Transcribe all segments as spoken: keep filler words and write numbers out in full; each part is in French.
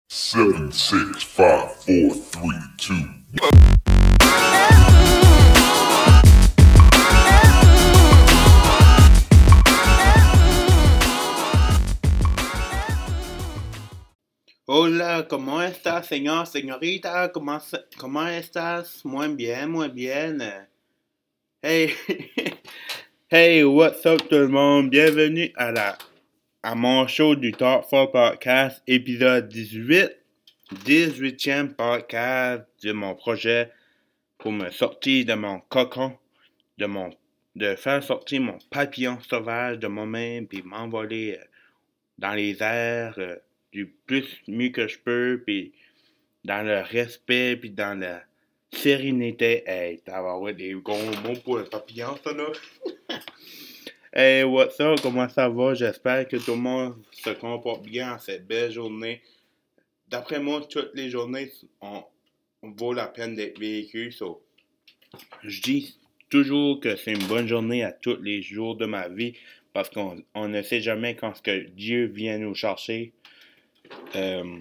Seven, six, five, four, three, two. Hola, ¿cómo estás, señor, señorita? ¿Cómo, cómo estás? Muy bien, muy bien. Hey, hey, what's up tout le monde? Bienvenue à la à mon show du Thoughtful Podcast, épisode dix-huit, dix-huitième podcast de mon projet pour me sortir de mon cocon, de mon de faire sortir mon papillon sauvage de moi-même puis m'envoler euh, dans les airs euh, du plus mieux que je peux puis dans le respect puis dans la sérénité. Hey, t'as des gros mots pour le papillon, ça là. Hey, what's up? Comment ça va? J'espère que tout le monde se comporte bien en cette belle journée. D'après moi, toutes les journées on, on vaut la peine d'être vécues. So, je dis toujours que c'est une bonne journée à tous les jours de ma vie parce qu'on on ne sait jamais quand ce que Dieu vient nous chercher. Euh,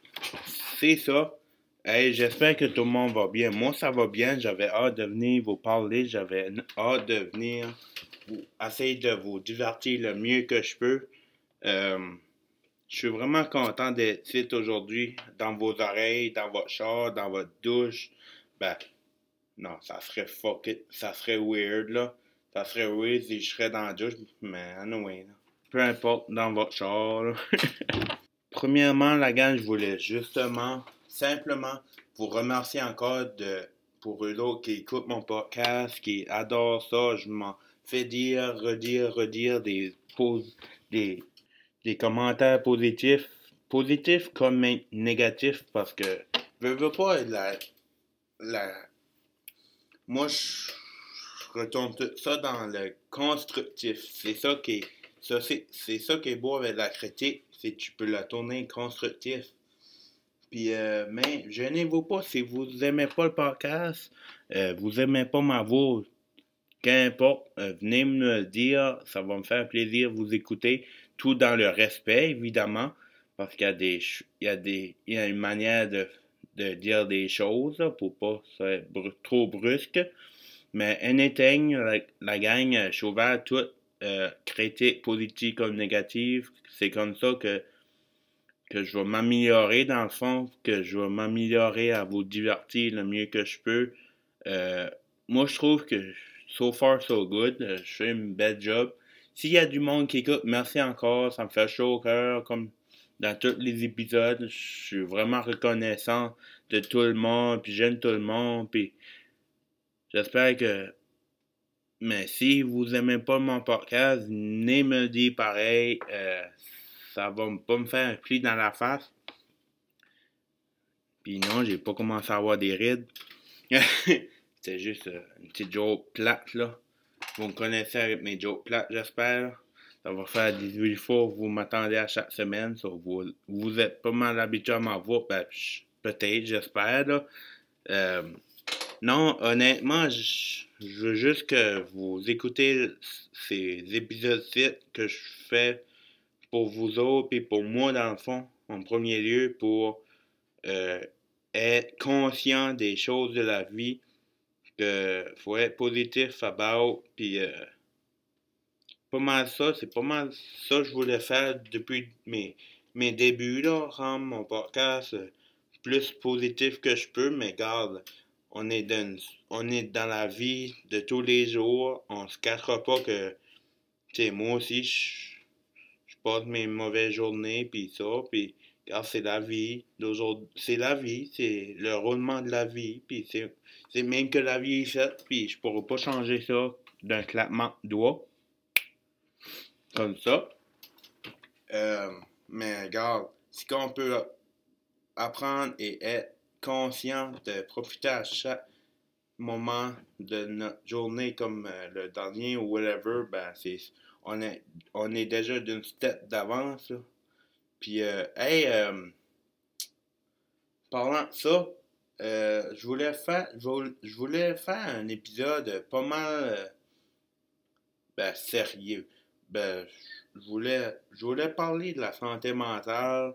c'est ça. Hey, j'espère que tout le monde va bien. Moi, ça va bien. J'avais hâte de venir vous parler. J'avais hâte de venir vous, essayer de vous divertir le mieux que je peux. Euh, je suis vraiment content d'être ici aujourd'hui, dans vos oreilles, dans votre char, dans votre douche. Ben, non, ça serait fuck it. Ça serait weird, là. Ça serait weird si je serais dans la douche, mais anyway, là. Peu importe, dans votre char, là. Premièrement, la gang, je voulais justement, simplement, vous remercier encore de, pour eux autres qui écoutent mon podcast, qui adorent ça. Je m'en fais dire, redire, redire des, des, des commentaires positifs, positifs comme négatifs, parce que je veux pas la, la, moi, je retourne tout ça dans le constructif. C'est ça qui est, ça, c'est, c'est ça qui est beau avec la critique. C'est que tu peux la tourner constructif. Puis, euh, mais gênez-vous pas si vous aimez pas le podcast, euh, vous aimez pas ma voix, qu'importe, euh, venez me le dire, ça va me faire plaisir de vous écouter, tout dans le respect, évidemment, parce qu'il y a des, il y a des, il y a une manière de, de dire des choses, là, pour pas être br- trop brusque, mais anything, la, la gang, je suis ouvert à tout, euh, critique positive comme négative, c'est comme ça que que je vais m'améliorer dans le fond, que je vais m'améliorer à vous divertir le mieux que je peux. Euh, moi, je trouve que so far so good, euh, je fais une belle job. S'il y a du monde qui écoute, merci encore, ça me fait chaud au cœur, comme dans tous les épisodes. Je suis vraiment reconnaissant de tout le monde, puis j'aime tout le monde, puis j'espère que... Mais si vous aimez pas mon podcast, venez me le dire pareil, euh, ça va pas me faire un pli dans la face. Puis non, j'ai pas commencé à avoir des rides. C'était juste euh, une petite joke plate, là. Vous me connaissez avec mes jokes plates, j'espère. Ça va faire dix-huit fois que vous m'attendez à chaque semaine. So vous, vous êtes pas mal habitué à m'en voir. Ben, peut-être, j'espère, là. Euh, non, honnêtement, je veux juste que vous écoutez ces épisodes-ci que je fais pour vous autres et pour moi, dans le fond, en premier lieu, pour... Euh, être conscient des choses de la vie, que faut être positif about, puis euh, pas mal ça, c'est pas mal ça que je voulais faire depuis mes, mes débuts, là, rendre mon podcast euh, plus positif que je peux, mais regarde, on est dans, on est dans la vie de tous les jours, on se cachera pas que, tu sais, moi aussi, je je passe mes mauvaises journées, puis ça, puis car c'est la vie d'aujourd'hui, c'est la vie, c'est le roulement de la vie, puis c'est, c'est même que la vie est faite, puis je pourrais pas changer ça d'un claquement de doigts, comme ça. Euh, mais regarde, si qu'on peut apprendre et être conscient de profiter à chaque moment de notre journée comme euh, le dernier ou whatever, ben c'est on est on est déjà d'une step d'avance là. Puis euh, hey euh, parlant de ça, euh, je voulais faire je voulais faire un épisode pas mal euh, ben sérieux. Ben je voulais je voulais parler de la santé mentale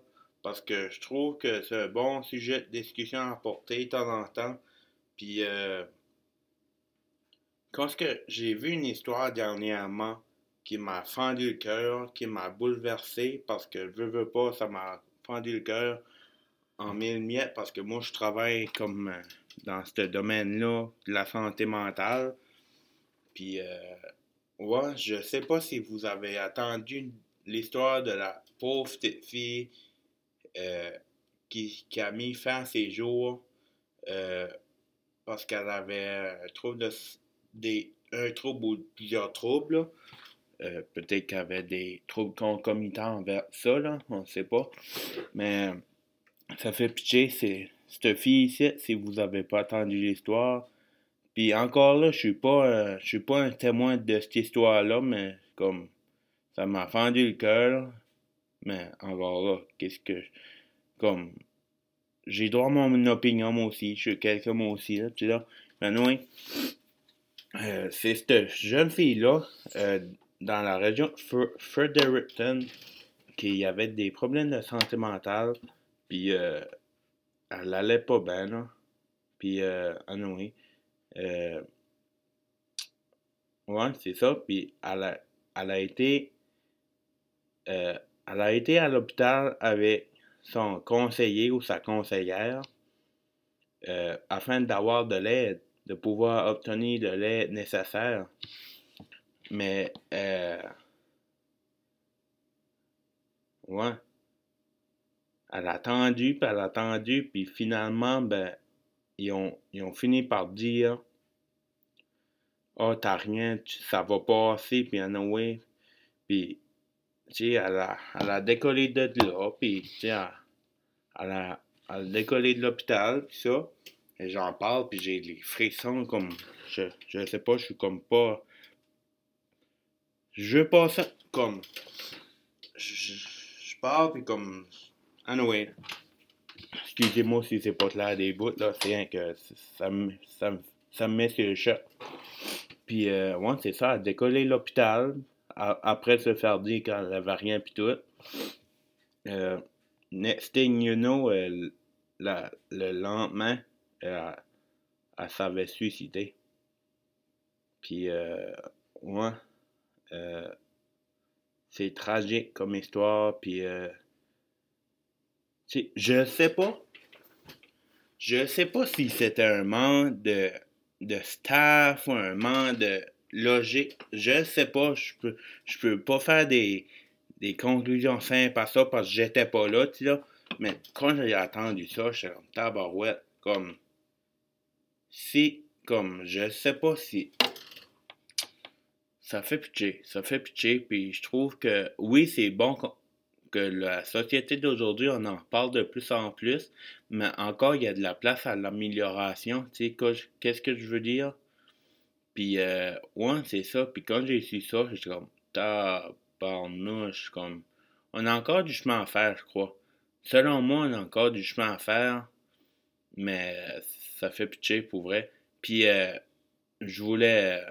parce que je trouve que c'est un bon sujet de discussion à porter de temps en temps. Puis, euh, quand que j'ai vu une histoire dernièrement qui m'a fendu le cœur, qui m'a bouleversé, parce que veux, veux pas, ça m'a fendu le cœur en mille miettes, parce que moi, je travaille comme euh, dans ce domaine-là de la santé mentale. Puis, euh, ouais, je sais pas si vous avez attendu l'histoire de la pauvre petite fille euh, qui, qui a mis fin à ses jours euh, parce qu'elle avait un trouble de, des, un trouble ou plusieurs troubles. Là. Euh, peut-être qu'elle avait des troubles concomitants envers ça, là, on ne sait pas. Mais ça fait pitié, c'est cette fille ici, si vous n'avez pas entendu l'histoire. Puis encore là, je suis pas euh, je suis pas un témoin de cette histoire-là, mais comme ça m'a fendu le cœur. Mais encore là, qu'est-ce que comme j'ai droit à mon opinion moi aussi, je suis quelqu'un moi aussi, là, tu sais là. Mais oui, euh, c'est cette jeune fille-là, euh, dans la région de Fredericton, qui avait des problèmes de santé mentale, puis euh, elle allait pas bien, là. Puis, euh, anyway, euh, ouais, c'est ça, puis elle a, elle a été, euh, elle a été à l'hôpital avec son conseiller ou sa conseillère, euh, afin d'avoir de l'aide, de pouvoir obtenir de l'aide nécessaire. Mais, euh, ouais, elle a attendu, puis elle a attendu, puis finalement, ben, ils ont, ils ont fini par dire, ah, oh, t'as rien, tu- ça va passer, puis anyway, puis, tu sais, elle a, elle a décollé de là, puis, tu sais, elle, elle a, elle a décollé de l'hôpital, puis ça, et j'en parle, puis j'ai les frissons, comme, je, je sais pas, je suis comme pas, je veux pas ça, comme, je, je, je parle, puis comme, anyway, excusez-moi si c'est pas clair des bouts, là, c'est rien que ça me, ça me, ça me met sur le choc. Puis, euh, ouais, c'est ça, elle a décollé de l'hôpital, a- après se faire dire qu'elle avait rien, puis tout. Euh, next thing you know, euh, la- le lendemain, elle, elle s'avait suicidé. Puis, euh, ouais, euh, c'est tragique comme histoire. Puis, euh, tu sais, je sais pas. Je sais pas si c'était un manque de, de staff ou un manque de logique. Je sais pas. Je peux, je peux pas faire des, des conclusions simples à ça parce que j'étais pas là, tu sais, là. Mais quand j'ai entendu ça, j'étais comme tabarouette. Comme, si, comme, je sais pas si ça fait pitié, ça fait pitié, puis je trouve que oui, c'est bon que la société d'aujourd'hui, on en parle de plus en plus, mais encore, il y a de la place à l'amélioration, tu sais, qu'est-ce que je veux dire? Puis, euh, ouais, c'est ça, puis quand j'ai su ça, j'étais comme, tabarnouche, comme, on a encore du chemin à faire, je crois. Selon moi, on a encore du chemin à faire, mais ça fait pitié pour vrai. Puis, euh, je voulais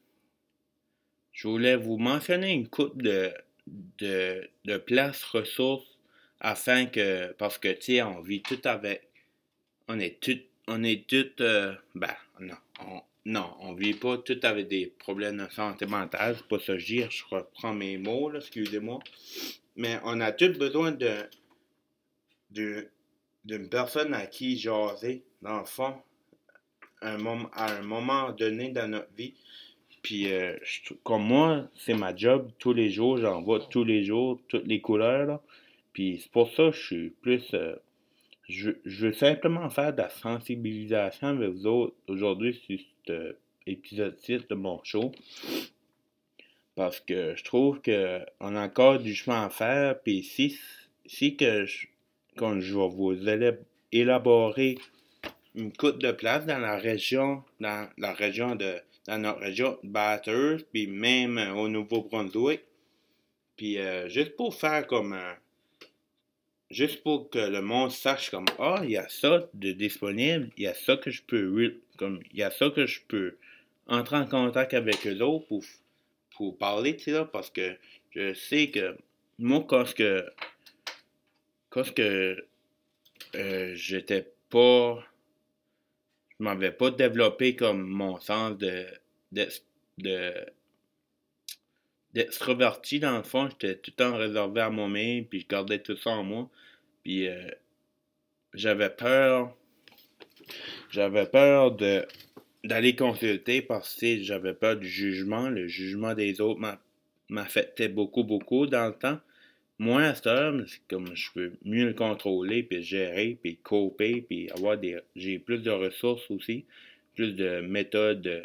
Je voulais vous mentionner une couple de, de, de places ressources afin que, parce que, tu sais, on vit tout avec, on est tout, on est tout, euh, ben, non, on, non, on vit pas tout avec des problèmes de santé mentale, c'est pas ça que je dis, je reprends mes mots, là, excusez-moi, mais on a tous besoin de, de, d'une personne à qui jaser, dans le fond, un moment, à un moment donné dans notre vie. Puis, euh, je- comme moi, c'est ma job tous les jours, j'en vois tous les jours, toutes les couleurs, là. Puis c'est pour ça que je suis plus. euh, je, je veux simplement faire de la sensibilisation avec vous autres aujourd'hui sur cet épisode six de mon show. Parce que je trouve que on a encore du chemin à faire. Puis si, si que je, quand je vais vous élab- élaborer une coupe de place dans la région, dans la région de, dans notre région de Bathurst, puis même euh, au Nouveau-Brunswick. Puis euh, juste pour faire comme, euh, juste pour que le monde sache comme, ah, il y a ça de disponible, il y a ça que je peux, comme, il y a ça que je peux entrer en contact avec eux autres pour, pour parler, tu sais, là, parce que je sais que moi, quand que Parce que euh, j'étais pas. Je m'avais pas développé comme mon sens de, de, de d'extroverti dans le fond. J'étais tout le temps réservé à moi-même, puis je gardais tout ça en moi. Puis euh, j'avais peur. J'avais peur de d'aller consulter parce que j'avais peur du jugement. Le jugement des autres m'affectait beaucoup, beaucoup dans le temps. Moi, à cette heure, c'est comme je peux mieux le contrôler, puis gérer, puis coper, puis avoir des. J'ai plus de ressources aussi, plus de méthodes euh,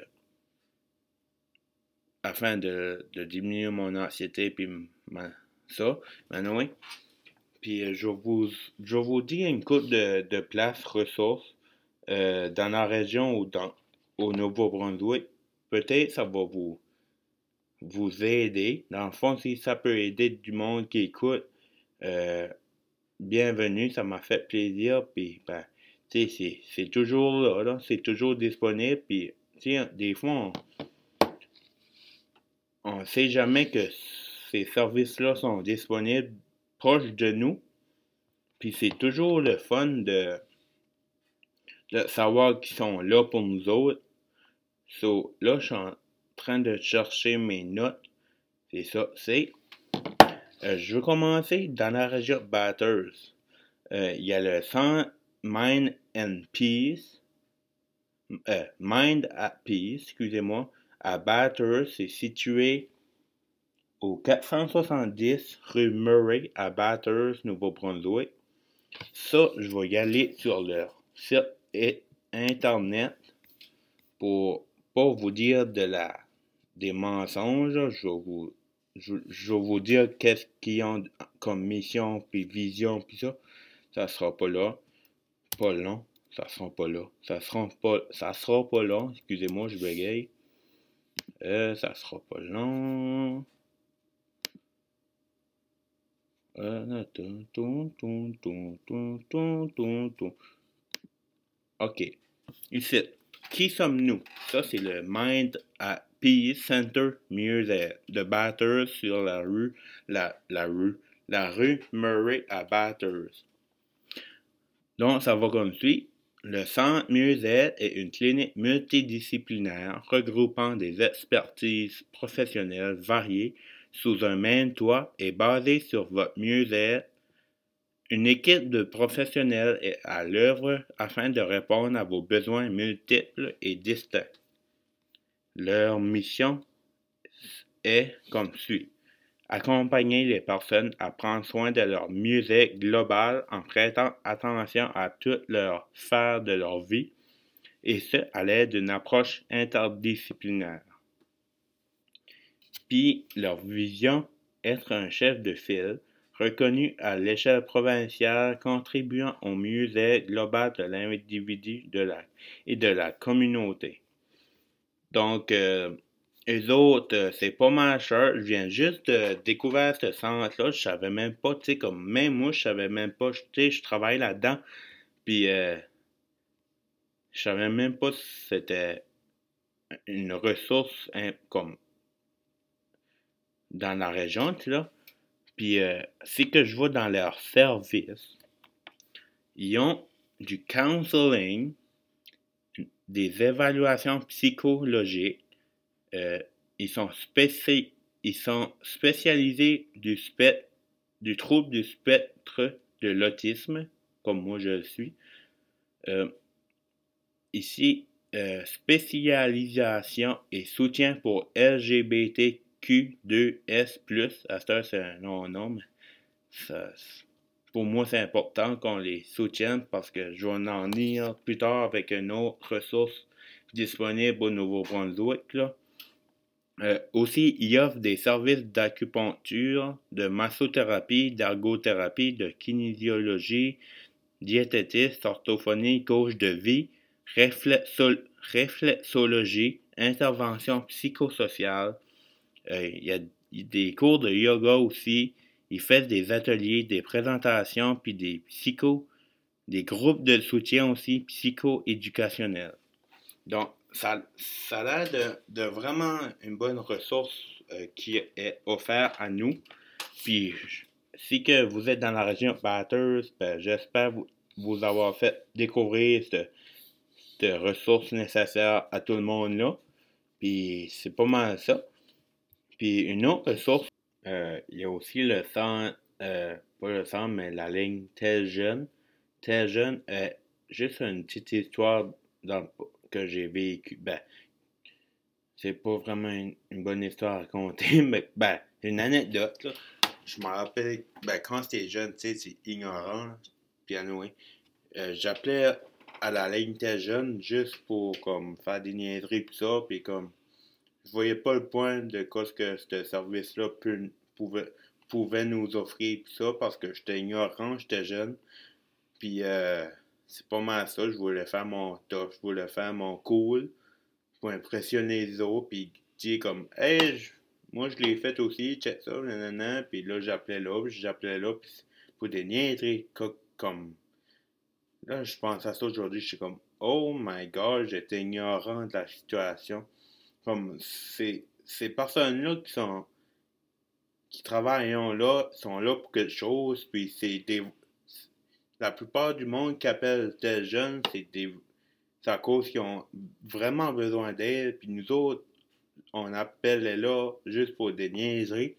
afin de, de diminuer mon anxiété, puis ma, ça, maintenant. Puis euh, je vais vous, je vais vous dire une couple de, de places ressources euh, dans la région ou dans, au Nouveau-Brunswick. Peut-être ça va vous, vous aider. Dans le fond, si ça peut aider du monde qui écoute, euh, bienvenue, ça m'a fait plaisir. Puis, ben, tu sais, c'est, c'est toujours là, là, c'est toujours disponible. Puis, tu sais, des fois, on ne sait jamais que ces services-là sont disponibles proches de nous. Puis, c'est toujours le fun de, de savoir qu'ils sont là pour nous autres. So, là, je suis en train de chercher mes notes. C'est ça, c'est. Euh, je veux commencer dans la région Bathurst. Euh, Il y a le Centre Mind and Peace. Euh, Mind at Peace, excusez-moi, à Bathurst. C'est situé au quatre cent soixante-dix rue Murray à Bathurst, Nouveau-Brunswick. Ça, je vais y aller sur leur site internet pour pas vous dire de la des mensonges. Je vais vous je, je vais vous dire qu'est-ce qu'ils ont comme mission puis vision puis ça. Ça sera pas là. Pas long. Ça sera pas là. Ça sera pas ça sera pas long. Excusez-moi, je bégaye. Euh, ça sera pas long. Euh, tum, tum, tum, tum, tum, tum, tum, tum. OK. Ici, qui sommes-nous? Ça, c'est le Mind at Peace Center Museum de Bathurst sur la rue, la, la rue, la rue Murray à Bathurst. Donc, ça va comme suit. Le Centre Museum est une clinique multidisciplinaire regroupant des expertises professionnelles variées sous un même toit et basée sur votre mieux-être. Une équipe de professionnels est à l'œuvre afin de répondre à vos besoins multiples et distincts. Leur mission est comme suit. Accompagner les personnes à prendre soin de leur mieux-être global en prêtant attention à toutes leurs sphères de leur vie, et ce, à l'aide d'une approche interdisciplinaire. Puis, leur vision, être un chef de file, reconnu à l'échelle provinciale, contribuant au mieux-être global de l'individu de la, et de la communauté. Donc, euh, eux autres, euh, c'est pas mal cher. Je viens juste de découvrir ce centre-là. Je savais même pas, tu sais, comme même moi, je savais même pas, tu sais, je travaille là-dedans. Puis, euh, je savais même pas si c'était une ressource hein, comme dans la région, tu sais, là. Puis, euh, c'est que je vois dans leur service, ils ont du counseling, des évaluations psychologiques. Euh, ils, sont spéci- ils sont spécialisés du, spectre, du trouble du spectre de l'autisme, comme moi je le suis. Euh, ici, euh, spécialisation et soutien pour L G B T Q deux S plus. À cette heure, c'est un non-nom. Ça, pour moi, c'est important qu'on les soutienne parce que je vais en venir plus tard avec une autre ressource disponible au Nouveau-Brunswick. Là. Euh, aussi, il offre des services d'acupuncture, de massothérapie, d'ergothérapie, de kinésiologie, diététiste, orthophonie, coach de vie, réflexo- réflexologie, intervention psychosociale. Euh, il y a des cours de yoga aussi. Il fait des ateliers, des présentations, puis des psychos, des groupes de soutien aussi psycho-éducationnels. Donc, ça, ça a l'air de, de vraiment une bonne ressource euh, qui est offerte à nous. Puis, si que vous êtes dans la région Bathurst, ben, j'espère vous, vous avoir fait découvrir cette, cette ressource nécessaire à tout le monde là. Puis c'est pas mal ça. Puis une autre ressource, euh, il y a aussi le centre, euh, pas le centre, mais la ligne Tel Jeune. Tel Jeune, euh, juste une petite histoire dans, que j'ai vécue. Ben, c'est pas vraiment une, une bonne histoire à raconter, mais ben, c'est une anecdote, là. Je me rappelle, ben, quand j'étais jeune, tu sais, c'est ignorant, là. Puis anyway, euh, j'appelais à la ligne Tel Jeune juste pour, comme, faire des niaiseries pis ça, puis comme, je voyais pas le point de quoi ce que ce service-là pu- pouvait, pouvait nous offrir pis ça, parce que j'étais ignorant, j'étais jeune, puis euh, c'est pas mal ça, je voulais faire mon top, je voulais faire mon cool, pour impressionner les autres, puis dire comme, hey, je- moi je l'ai fait aussi, check ça, nanana, puis là j'appelais là, puis j'appelais là, puis pour des niaiseries, co- comme, là je pense à ça aujourd'hui, je suis comme, oh my god, j'étais ignorant de la situation, comme, ces, ces personnes-là qui sont, qui travaillent là, sont là pour quelque chose, puis c'est des, la plupart du monde qui appelle tel jeune, c'est des, c'est à cause qu'ils ont vraiment besoin d'aide, puis nous autres, on appelle là juste pour des niaiseries.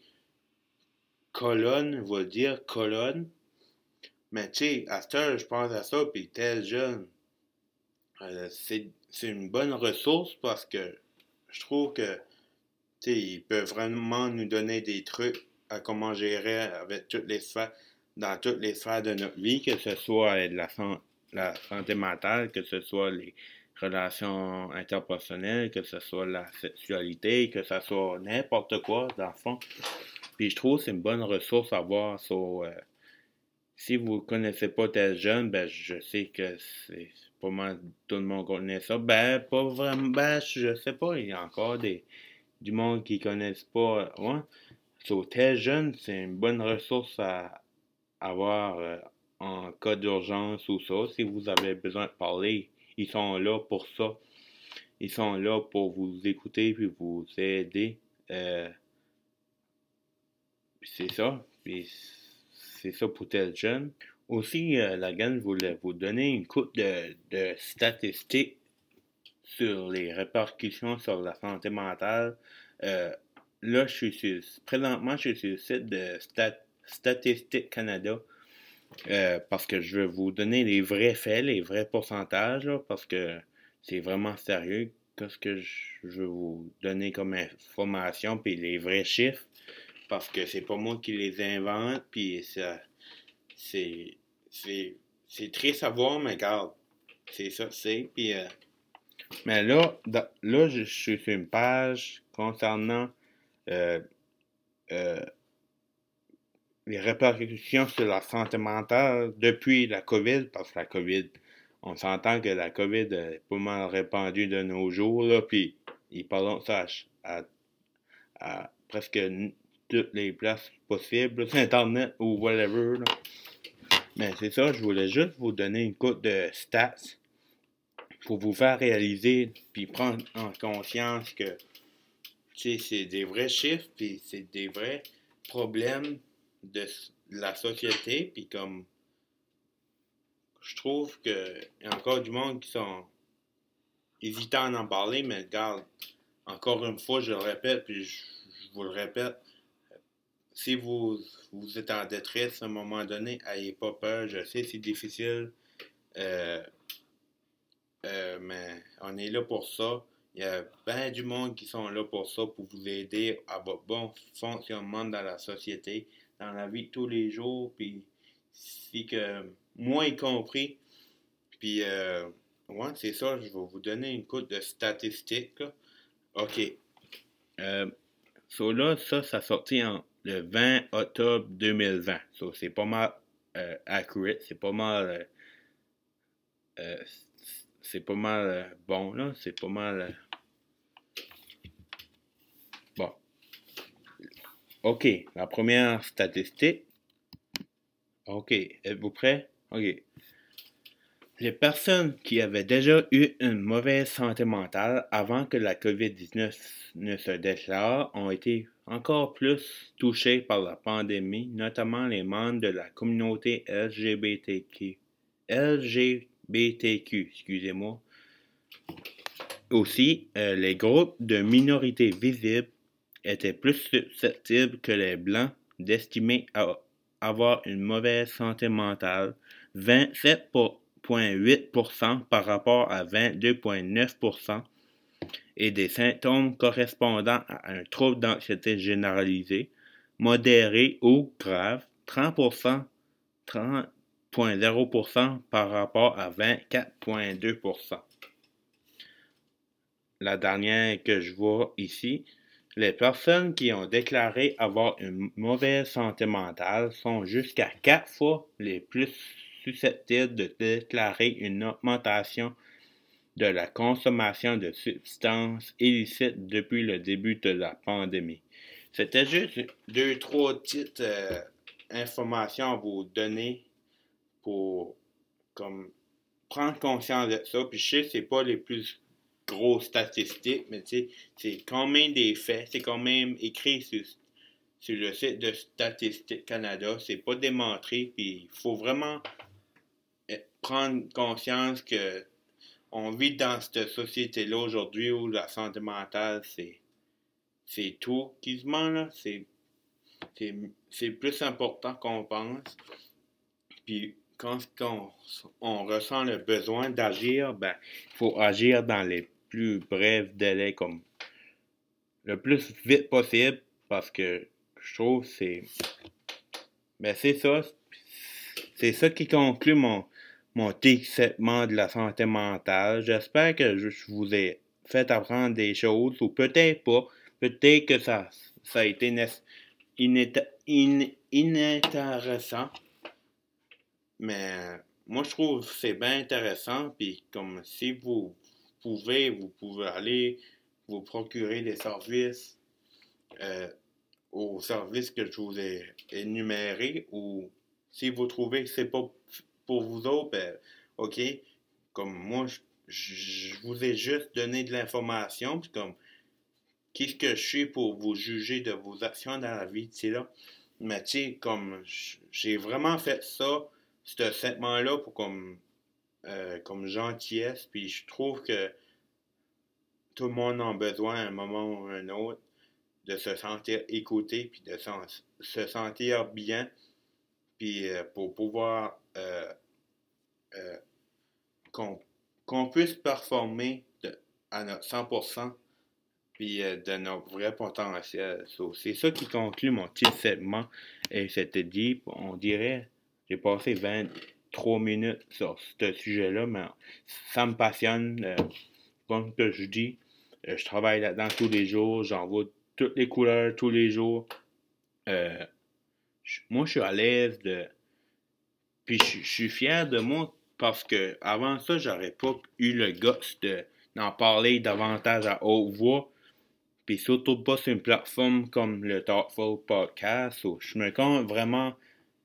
Colonne va dire colonne. Mais tu sais, à cette heure, je pense à ça, puis tel jeune, euh, c'est, c'est une bonne ressource parce que je trouve que tu sais, ils peuvent vraiment nous donner des trucs à comment gérer avec toutes les sphères, dans toutes les sphères de notre vie, que ce soit de la, san- la santé mentale, que ce soit les relations interpersonnelles, que ce soit la sexualité, que ce soit n'importe quoi, dans le fond. Puis je trouve que c'est une bonne ressource à avoir sur, euh, si vous connaissez pas tel jeune, ben je sais que c'est pas mal tout le monde connaît ça. Ben pas vraiment, ben je sais pas, il y a encore des du monde qui connaissent pas. Ouais. So, tel jeune, c'est une bonne ressource à avoir euh, en cas d'urgence ou ça. Si vous avez besoin de parler, ils sont là pour ça. Ils sont là pour vous écouter puis vous aider. Euh, c'est ça. Puis c'est ça pour tel jeune. Aussi, euh, la gang voulait vous donner une coupe de, de statistiques sur les répercussions sur la santé mentale. Euh, là, je suis sur, présentement, je suis sur le site de Stat, Statistique Canada euh, parce que je veux vous donner les vrais faits, les vrais pourcentages, là, parce que c'est vraiment sérieux. Qu'est-ce que je, je veux vous donner comme information, puis les vrais chiffres, parce que c'est pas moi qui les invente, puis ça, c'est, c'est, c'est triste à voir, mais regarde, c'est ça, c'est, puis euh, mais là, dans- là, je suis sur une page concernant euh, euh, les répercussions sur la santé mentale depuis la COVID, parce que la COVID, on s'entend que la COVID est pas mal répandue de nos jours, là, puis ils parlent de ça à, à- à presque toutes les places possibles, sur Internet ou whatever, là. Mais c'est ça, je voulais juste vous donner une coupe de stats pour vous faire réaliser, puis prendre en conscience que tu sais, c'est des vrais chiffres, puis c'est des vrais problèmes de la société, puis comme je trouve que y a encore du monde qui sont hésitants à en parler, mais regarde, encore une fois, je le répète, puis je, je vous le répète, si vous, vous êtes en détresse à un moment donné, ayez pas peur, je sais c'est difficile, euh, euh, mais on est là pour ça. Il y a bien du monde qui sont là pour ça, pour vous aider à votre bon fonctionnement dans la société, dans la vie de tous les jours, puis si que moi y compris, puis euh, ouais, c'est ça, je vais vous donner une coupe de statistiques, là. OK. Euh, so là, ça, ça sorti en le vingt octobre deux mille vingt. So, c'est pas mal euh, accurate, c'est pas mal euh, euh, c'est pas mal euh, bon, là, c'est pas mal euh, bon. OK, la première statistique. OK, êtes-vous prêts? OK. Les personnes qui avaient déjà eu une mauvaise santé mentale avant que la covid dix-neuf ne se déclare ont été encore plus touchées par la pandémie, notamment les membres de la communauté L G B T Q. L G B T Q, excusez-moi. Aussi, euh, les groupes de minorités visibles étaient plus susceptibles que les Blancs d'estimer avoir une mauvaise santé mentale, vingt-sept virgule huit pour cent par rapport à vingt-deux virgule neuf pour cent, et des symptômes correspondant à un trouble d'anxiété généralisé, modéré ou grave, trente pour cent, trente virgule zéro pour cent par rapport à vingt-quatre virgule deux pour cent. La dernière que je vois ici, les personnes qui ont déclaré avoir une mauvaise santé mentale sont jusqu'à quatre fois les plus susceptibles de déclarer une augmentation de la consommation de substances illicites depuis le début de la pandémie. C'était juste deux, trois petites euh, informations à vous donner pour comme prendre conscience de ça. Puis je sais que c'est pas les plus grosses statistiques, mais tu sais, c'est quand même des faits, c'est quand même écrit sur, sur le site de Statistique Canada, c'est pas démontré, puis il faut vraiment prendre conscience que on vit dans cette société-là aujourd'hui où la santé mentale, c'est c'est tout quasiment, là, c'est, c'est, c'est plus important qu'on pense, puis quand on, on ressent le besoin d'agir, ben, il faut agir dans les plus brefs délais, comme le plus vite possible, parce que je trouve que c'est. Ben, c'est ça. C'est ça qui conclut mon, mon petit segment de la santé mentale. J'espère que je vous ai fait apprendre des choses, ou peut-être pas. Peut-être que ça, ça a été inéta- in- inintéressant. Mais moi, je trouve que c'est bien intéressant. Puis, comme si vous pouvez, vous pouvez aller vous procurer des services euh, aux services que je vous ai énumérés. Ou si vous trouvez que c'est pas pour vous autres, ben, OK. Comme moi, je, je vous ai juste donné de l'information. Puis, comme, qu'est-ce que je suis pour vous juger de vos actions dans la vie, tu sais, là. Mais, tu sais, comme, j'ai vraiment fait ça. Ce segment-là pour comme, euh, comme gentillesse, puis je trouve que tout le monde a besoin à un moment ou à un autre de se sentir écouté, puis de se sentir bien, puis euh, pour pouvoir euh, euh, qu'on, qu'on puisse performer de, à notre cent pour cent, puis euh, de notre vrai potentiel. So, c'est ça qui conclut mon petit segment, et c'était dit, on dirait, j'ai passé vingt-trois minutes sur ce sujet-là, mais ça me passionne. Euh, comme que je dis, euh, je travaille là-dedans tous les jours, j'en vois toutes les couleurs tous les jours. Euh, je, moi, je suis à l'aise de. Puis je, je suis fier de moi parce que avant ça, j'aurais pas eu le guts de, d'en parler davantage à haute voix. Puis surtout pas sur une plateforme comme le Thoughtful Podcast. Où je me compte vraiment.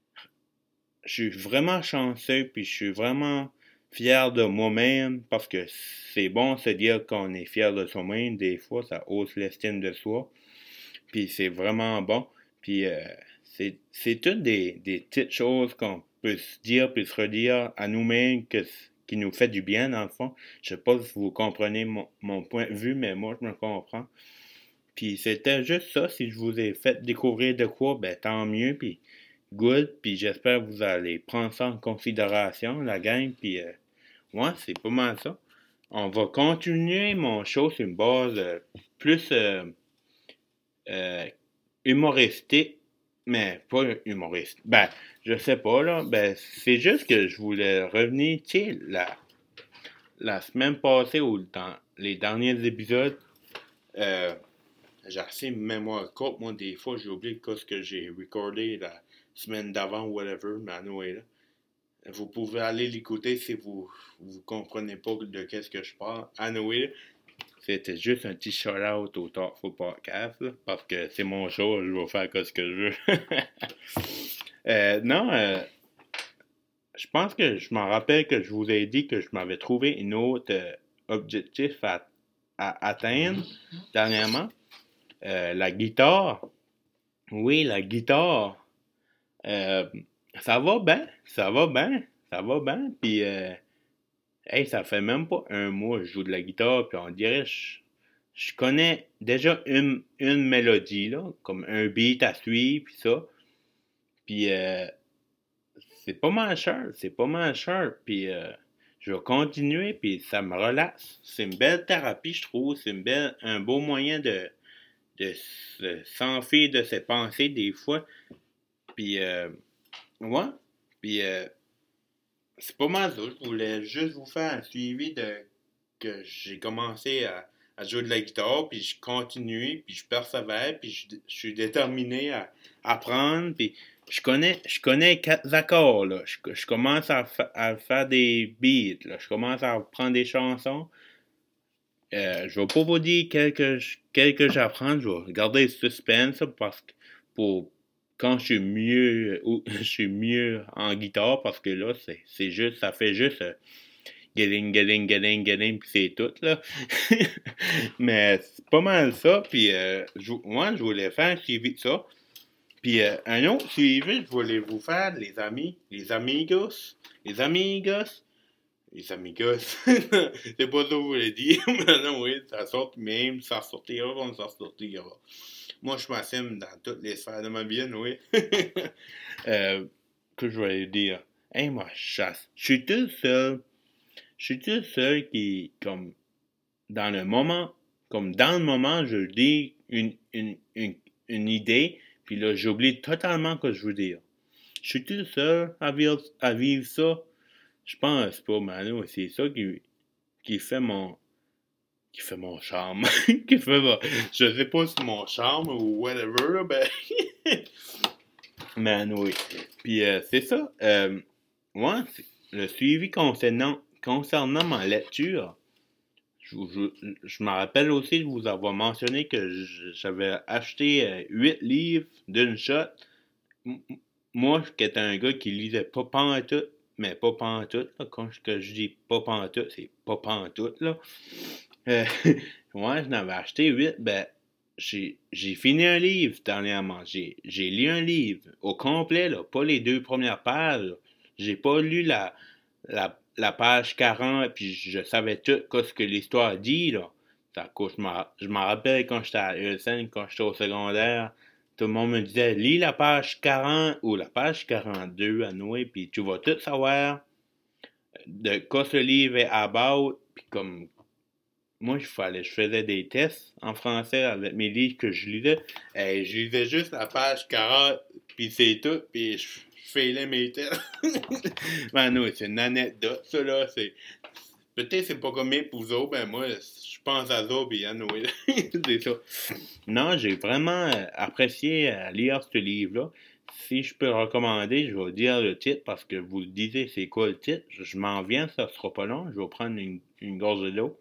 Je suis vraiment chanceux, puis je suis vraiment fier de moi-même, parce que c'est bon de se dire qu'on est fier de soi-même. Des fois, ça hausse l'estime de soi. Puis c'est vraiment bon. Puis euh, c'est, c'est toutes des, des petites choses qu'on peut se dire, puis se redire à nous-mêmes, que, qui nous fait du bien, dans le fond. Je sais pas si vous comprenez mon, mon point de vue, mais moi, je me comprends. Puis c'était juste ça. Si je vous ai fait découvrir de quoi, ben tant mieux. Puis good. Puis j'espère que vous allez prendre ça en considération, la gang. Puis euh, ouais, c'est pas mal ça. On va continuer mon show sur une base euh, plus euh, euh, humoristique. Mais pas humoriste. Ben, je sais pas, là. Ben, c'est juste que je voulais revenir, tu sais, la, la semaine passée ou dans les derniers épisodes. Euh, J'ai assez une mémoire courte, moi, des fois, j'ai oublié ce que j'ai recordé la semaine d'avant ou whatever, mais anyway, là. Vous pouvez aller l'écouter si vous vous comprenez pas de qu'est-ce que je parle. Anyway, là, c'était juste un petit shout-out au Thoughtful Podcast, là, parce que c'est mon show, je vais faire ce que je veux. euh, non, euh, je pense que je m'en rappelle que je vous ai dit que je m'avais trouvé une autre euh, objectif à, à atteindre dernièrement. Euh, la guitare. Oui, la guitare. Euh, Ça va bien, ça va bien, ça va bien. Puis, euh, hey, ça fait même pas un mois que je joue de la guitare, puis on dirait je, je connais déjà une, une mélodie, là, comme un beat à suivre, puis ça. Puis, euh, c'est pas mal cher, c'est pas mal cher. Puis, euh, je vais continuer, puis ça me relaxe. C'est une belle thérapie, je trouve. C'est une belle, un beau moyen de, de se- s'enfuir de ses pensées des fois. Puis, euh, ouais. Puis, euh, c'est pas mal ça. Je voulais juste vous faire un suivi de que j'ai commencé à, à jouer de la guitare, puis je continue, puis je persévère, puis je, je suis déterminé à apprendre, puis je connais, je connais quatre accords, là. Je, je commence à, fa- à faire des beats, là. Je commence à prendre des chansons. Euh, je vais pas vous dire quel que, je- quel que j'apprends, je vais garder le suspense, parce que pour quand je suis mieux, ou, je suis mieux en guitare, parce que là, c'est, c'est juste, ça fait juste euh, Getting, getting, getting, getting, puis c'est tout, là. Mais c'est pas mal ça, puis euh, je- moi, je voulais faire un suivi de ça. Puis euh, un autre suivi, je voulais vous faire, les amis, les amigos, les amigos, les amigos, c'est pas ça que je voulais dire, mais non, oui, ça sort même, ça sortira comme ça sortira. Moi, je m'assume dans toutes les sphères de ma vie, oui. euh, que je voulais dire? Hey, moi, je chasse. Je suis tout seul. Je suis tout seul qui, comme, dans le moment, comme dans le moment, je dis une, une, une, une idée, puis là, j'oublie totalement ce que je veux dire. Je suis tout seul à vivre, à vivre ça. Je pense pas, Mano, c'est ça qui, qui fait mon, qui fait mon charme. qui fait mon, je sais pas si c'est mon charme ou whatever, ben, man, oui. Puis euh, c'est ça. Euh, moi, c'est- le suivi concernant, concernant ma lecture, Je, je, je me rappelle aussi de vous avoir mentionné que j'avais acheté euh, huit livres d'une shot. M- Moi, qui étais un gars qui lisait pas pantoute, mais pas pantoute, là. Quand je, que je dis pas pantoute, c'est pas pantoute, là. Euh, ouais, j'en avais acheté huit. Ben, j'ai, j'ai fini un livre dernièrement. J'ai, j'ai lu un livre au complet, là, pas les deux premières pages, là. J'ai pas lu la, la, la page quarante, puis je savais tout ce que l'histoire dit, là. Ça, je m'en je m'en rappelle quand j'étais à E S N, quand j'étais au secondaire, tout le monde me disait, lis la page quarante ou la page quarante-deux à Noé, puis tu vas tout savoir de quoi ce livre est about, puis comme moi, je, fallait, je faisais des tests en français avec mes livres que je lisais. Et je lisais juste la page quarante, puis c'est tout, puis je, je faisais mes tests. Ben non, c'est une anecdote, ça, là. C'est, peut-être c'est pas comme pour vous autres, ben moi, je pense à ça, puis anyway, c'est ça. Non, j'ai vraiment euh, apprécié euh, lire ce livre-là. Si je peux recommander, je vais dire le titre parce que vous le disiez, c'est quoi le titre? Je, je m'en viens, ça sera pas long. Je vais prendre une, une gorgée d'eau.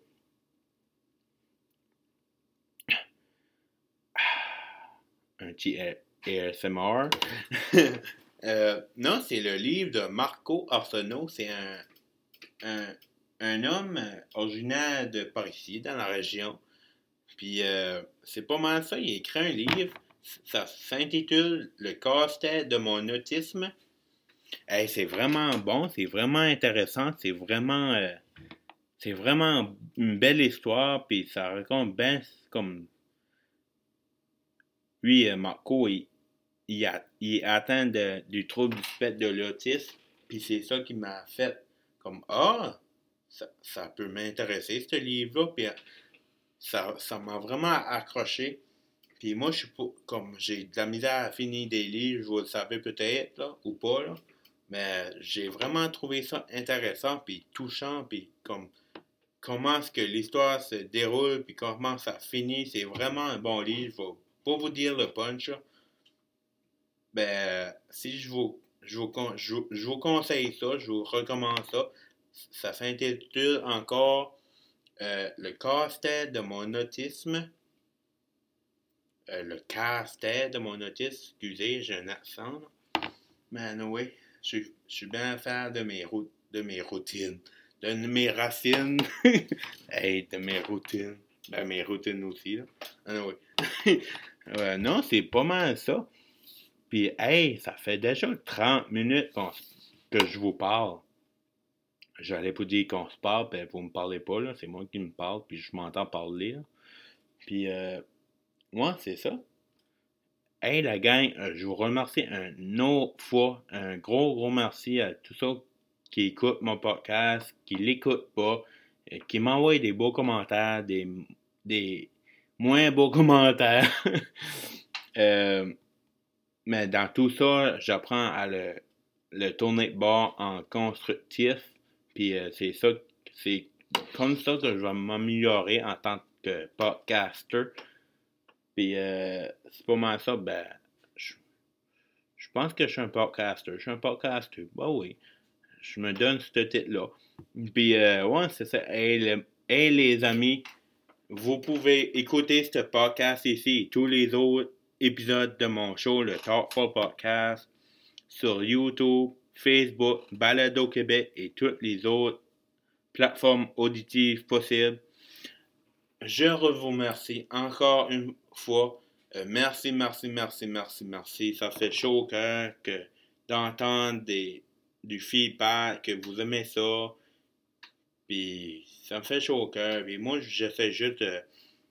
Un petit A S M R. euh, non, c'est le livre de Marco Arsenault. C'est un, un, un homme originaire de par ici, dans la région. Puis euh, c'est pas mal ça. Il a écrit un livre. Ça s'intitule Le casse-tête de mon autisme. Hey, c'est vraiment bon, c'est vraiment intéressant, c'est vraiment, euh, c'est vraiment une belle histoire. Puis ça raconte bien comme lui, euh, Marco, il, il, a, il est atteint de, du trouble du spectre de l'autisme, puis c'est ça qui m'a fait comme ah, ça, ça peut m'intéresser ce livre-là, puis ça, ça m'a vraiment accroché. Puis moi, je suis pas, comme j'ai de la misère à finir des livres, vous le savez peut-être, là, ou pas, là, mais j'ai vraiment trouvé ça intéressant, puis touchant, puis comme comment est-ce que l'histoire se déroule, puis comment ça finit, c'est vraiment un bon livre. Je vais pas vous dire le punch, là, ben, si je vous, je vous, je vous, je vous conseille ça, je vous recommande ça. Ça s'intitule encore euh, Le casse-tête de mon autisme. Euh, le casse-tête de mon autisme. Excusez, j'ai un accent. Là. Mais oui. Je suis, je suis bien fan de mes, rou- de mes routines, de mes racines, hey, de mes routines, ben mes routines aussi, là. Anyway. Euh, non, c'est pas mal ça. Puis, hey, ça fait déjà trente minutes qu'on s- que je vous parle. J'allais pas dire qu'on se parle, ben vous me parlez pas, là. C'est moi qui me parle, puis je m'entends parler, là. Puis, euh, moi, c'est ça. Hey, la gang, euh, je vous remercie une autre fois. Un gros, gros merci à tous ceux qui écoutent mon podcast, qui l'écoutent pas, euh, qui m'envoient des beaux commentaires, des, des moins beaux commentaires. Euh, mais dans tout ça, j'apprends à le, le tourner de bord en constructif. Puis euh, c'est ça, c'est comme ça que je vais m'améliorer en tant que podcaster. Puis euh, c'est pas mal ça, ben, je, je pense que je suis un podcaster. Je suis un podcaster. Bah oui, je me donne ce titre-là. Puis euh, ouais, c'est ça. Hey, le- hey, les amis, vous pouvez écouter ce podcast ici et tous les autres épisodes de mon show, le Talk for Podcast, sur YouTube, Facebook, Balado Québec et toutes les autres plateformes auditives possibles. Je vous remercie encore une fois. Euh, merci, merci, merci, merci, merci. Ça fait chaud au cœur que d'entendre des, du feedback, que vous aimez ça. Puis ça me fait chaud au cœur. Et moi, j'essaie juste de,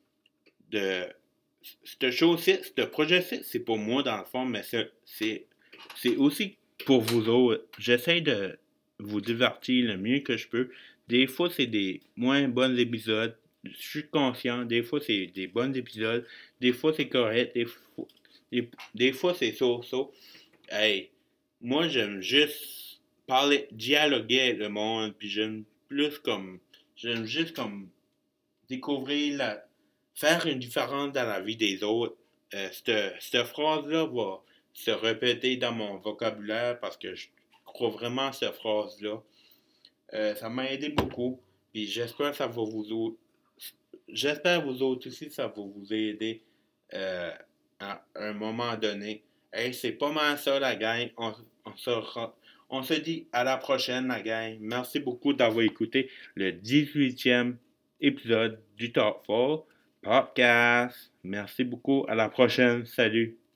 de ce show-ci, ce projet-ci, c'est pour moi dans le fond, mais c'est, c'est, c'est aussi pour vous autres. J'essaie de vous divertir le mieux que je peux. Des fois, c'est des moins bons épisodes. Je suis conscient. Des fois, c'est des bons épisodes. Des fois, c'est correct. Des fois, des, des fois c'est ça, ça. Hey, moi, j'aime juste parler, dialoguer avec le monde, puis j'aime plus comme, j'aime juste comme découvrir la, faire une différence dans la vie des autres. Euh, cette, cette phrase-là va se répéter dans mon vocabulaire parce que je crois vraiment à cette phrase-là. Euh, ça m'a aidé beaucoup. Puis j'espère que ça va vous j'espère vous autres aussi ça va vous aider euh, à un moment donné. Hey, c'est pas mal ça la gang. On, on, se, on se dit à la prochaine la gang. Merci beaucoup d'avoir écouté le dix-huitième épisode du Talk Fall Podcast. Merci beaucoup. À la prochaine. Salut.